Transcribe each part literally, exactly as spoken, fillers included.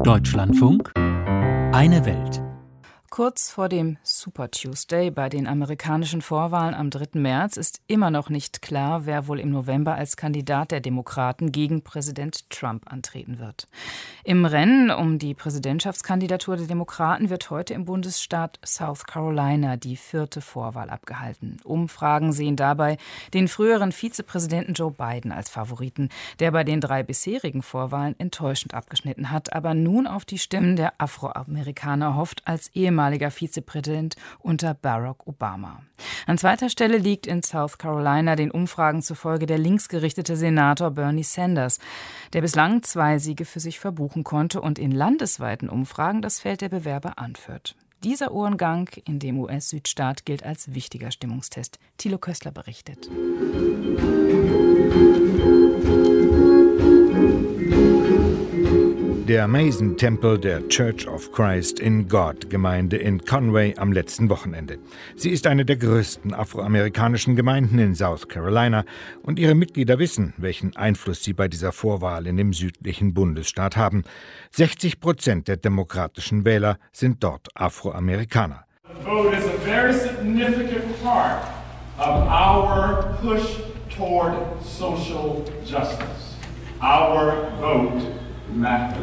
Deutschlandfunk Eine Welt. Kurz vor dem Super Tuesday bei den amerikanischen Vorwahlen am dritten März ist immer noch nicht klar, wer wohl im November als Kandidat der Demokraten gegen Präsident Trump antreten wird. Im Rennen um die Präsidentschaftskandidatur der Demokraten wird heute im Bundesstaat South Carolina die vierte Vorwahl abgehalten. Umfragen sehen dabei den früheren Vizepräsidenten Joe Biden als Favoriten, der bei den drei bisherigen Vorwahlen enttäuschend abgeschnitten hat, aber nun auf die Stimmen der Afroamerikaner hofft als ehemaliger Vizepräsident unter Barack Obama. An zweiter Stelle liegt in South Carolina den Umfragen zufolge der linksgerichtete Senator Bernie Sanders, der bislang zwei Siege für sich verbuchen konnte und in landesweiten Umfragen das Feld der Bewerber anführt. Dieser Uhrengang in dem U S-Südstaat gilt als wichtiger Stimmungstest. Thilo Köstler berichtet. Der Mason-Tempel der Church of Christ in God-Gemeinde in Conway am letzten Wochenende. Sie ist eine der größten afroamerikanischen Gemeinden in South Carolina und ihre Mitglieder wissen, welchen Einfluss sie bei dieser Vorwahl in dem südlichen Bundesstaat haben. sechzig Prozent der demokratischen Wähler sind dort Afroamerikaner. The vote is a very significant part of our push toward social justice. Our vote matters.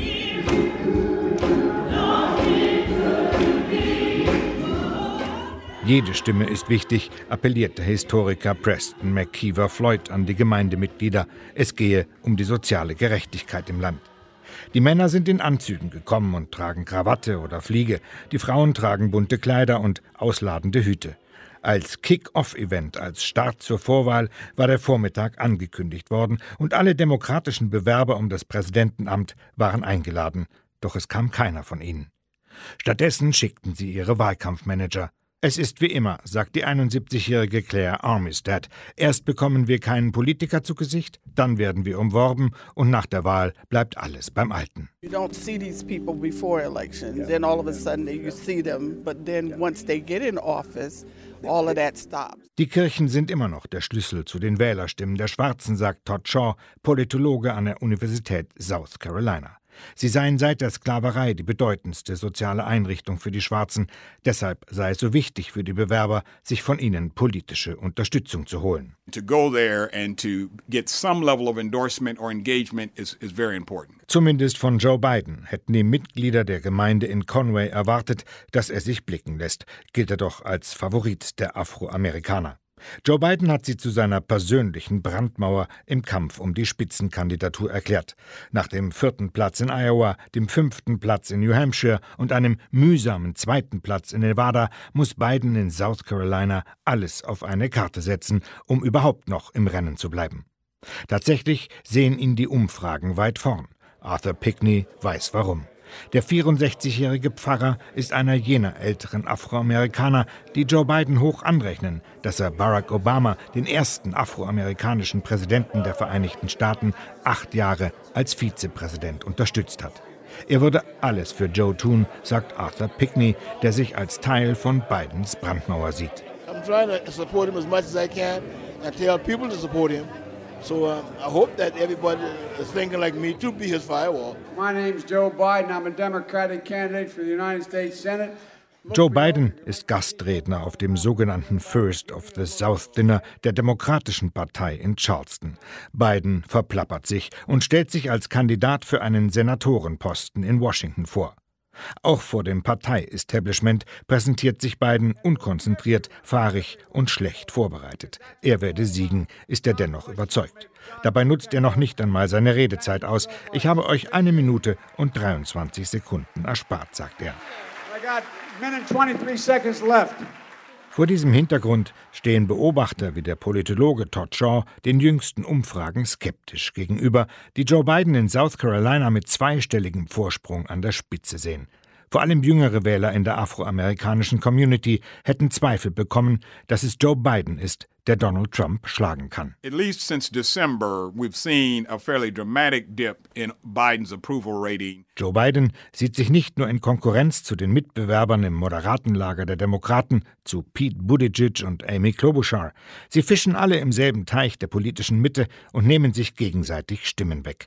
Jede Stimme ist wichtig, appelliert der Historiker Preston McKeever Floyd an die Gemeindemitglieder. Es gehe um die soziale Gerechtigkeit im Land. Die Männer sind in Anzügen gekommen und tragen Krawatte oder Fliege. Die Frauen tragen bunte Kleider und ausladende Hüte. Als Kick-Off-Event, als Start zur Vorwahl, war der Vormittag angekündigt worden und alle demokratischen Bewerber um das Präsidentenamt waren eingeladen. Doch es kam keiner von ihnen. Stattdessen schickten sie ihre Wahlkampfmanager. Es ist wie immer, sagt die einundsiebzigjährige Claire Armistead. Erst bekommen wir keinen Politiker zu Gesicht, dann werden wir umworben und nach der Wahl bleibt alles beim Alten. You don't see these people before elections, then all of a sudden you see them, but then once they get in office, all of that stops. Die Kirchen sind immer noch der Schlüssel zu den Wählerstimmen der Schwarzen, sagt Todd Shaw, Politologe an der Universität South Carolina. Sie seien seit der Sklaverei die bedeutendste soziale Einrichtung für die Schwarzen. Deshalb sei es so wichtig für die Bewerber, sich von ihnen politische Unterstützung zu holen. To go there and to get some level of endorsement or engagement is, is very important. Zumindest von Joe Biden hätten die Mitglieder der Gemeinde in Conway erwartet, dass er sich blicken lässt. Gilt er doch als Favorit der Afroamerikaner. Joe Biden hat sie zu seiner persönlichen Brandmauer im Kampf um die Spitzenkandidatur erklärt. Nach dem vierten Platz in Iowa, dem fünften Platz in New Hampshire und einem mühsamen zweiten Platz in Nevada muss Biden in South Carolina alles auf eine Karte setzen, um überhaupt noch im Rennen zu bleiben. Tatsächlich sehen ihn die Umfragen weit vorn. Arthur Pickney weiß warum. Der vierundsechzigjährige Pfarrer ist einer jener älteren Afroamerikaner, die Joe Biden hoch anrechnen, dass er Barack Obama, den ersten afroamerikanischen Präsidenten der Vereinigten Staaten, acht Jahre als Vizepräsident unterstützt hat. Er würde alles für Joe tun, sagt Arthur Pickney, der sich als Teil von Bidens Brandmauer sieht. I'm trying to support him as much as I can and tell people to support him. So uh, I hope that everybody is thinking like me to be his firewall. My name's Joe Biden. I'm a Democratic candidate for the United States Senate. Joe Biden ist Gastredner auf dem sogenannten First of the South Dinner der Demokratischen Partei in Charleston. Biden verplappert sich und stellt sich als Kandidat für einen Senatorenposten in Washington vor. Auch vor dem Partei-Establishment präsentiert sich Biden unkonzentriert, fahrig und schlecht vorbereitet. Er werde siegen, ist er dennoch überzeugt. Dabei nutzt er noch nicht einmal seine Redezeit aus. Ich habe euch eine Minute und dreiundzwanzig Sekunden erspart, sagt er. I got a minute and twenty-three seconds left. Vor diesem Hintergrund stehen Beobachter wie der Politologe Todd Shaw den jüngsten Umfragen skeptisch gegenüber, die Joe Biden in South Carolina mit zweistelligem Vorsprung an der Spitze sehen. Vor allem jüngere Wähler in der afroamerikanischen Community hätten Zweifel bekommen, dass es Joe Biden ist, der Donald Trump schlagen kann. At least since December, we've seen a fairly dramatic dip in Biden's approval rating. Joe Biden sieht sich nicht nur in Konkurrenz zu den Mitbewerbern im moderaten Lager der Demokraten, zu Pete Buttigieg und Amy Klobuchar. Sie fischen alle im selben Teich der politischen Mitte und nehmen sich gegenseitig Stimmen weg.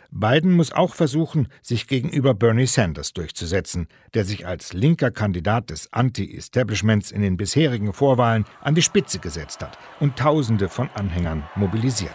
Biden muss auch versuchen, sich gegenüber Bernie Sanders durchzusetzen, der sich als linker Kandidat des Anti-Establishments in den bisherigen Vorwahlen an die Spitze gesetzt hat und Tausende von Anhängern mobilisiert.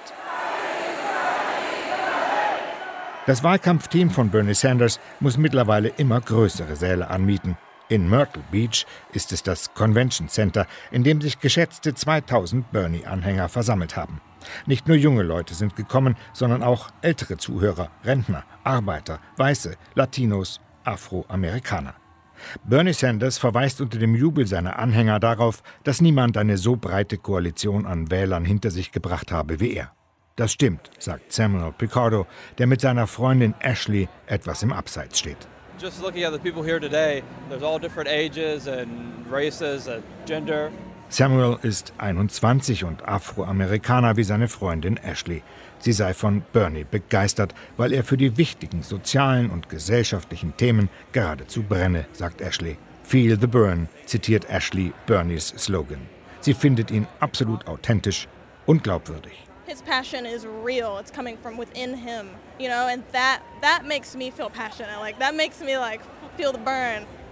Das Wahlkampfteam von Bernie Sanders muss mittlerweile immer größere Säle anmieten. In Myrtle Beach ist es das Convention Center, in dem sich geschätzte zweitausend Bernie-Anhänger versammelt haben. Nicht nur junge Leute sind gekommen, sondern auch ältere Zuhörer, Rentner, Arbeiter, Weiße, Latinos, Afroamerikaner. Bernie Sanders verweist unter dem Jubel seiner Anhänger darauf, dass niemand eine so breite Koalition an Wählern hinter sich gebracht habe wie er. Das stimmt, sagt Samuel Picardo, der mit seiner Freundin Ashley etwas im Abseits steht. Just looking at the people here today, there's all different ages and races and gender. Samuel ist einundzwanzig und Afroamerikaner wie seine Freundin Ashley. Sie sei von Bernie begeistert, weil er für die wichtigen sozialen und gesellschaftlichen Themen geradezu brenne, sagt Ashley. Feel the burn, zitiert Ashley Bernies Slogan. Sie findet ihn absolut authentisch und glaubwürdig. His passion is real. It's coming from within him, you know, and that that makes me feel passionate. Like that makes me like feel the burn.